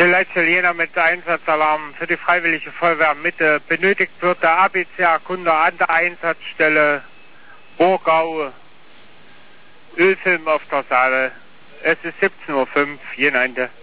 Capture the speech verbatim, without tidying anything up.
Hier Leitstelle Jena mit Einsatzalarm für die Freiwillige Feuerwehr Mitte. Benötigt wird der A B C-Erkunder an der Einsatzstelle Burgau. Ölfilm auf der Saale. Es ist siebzehn Uhr fünf, Jena Ende.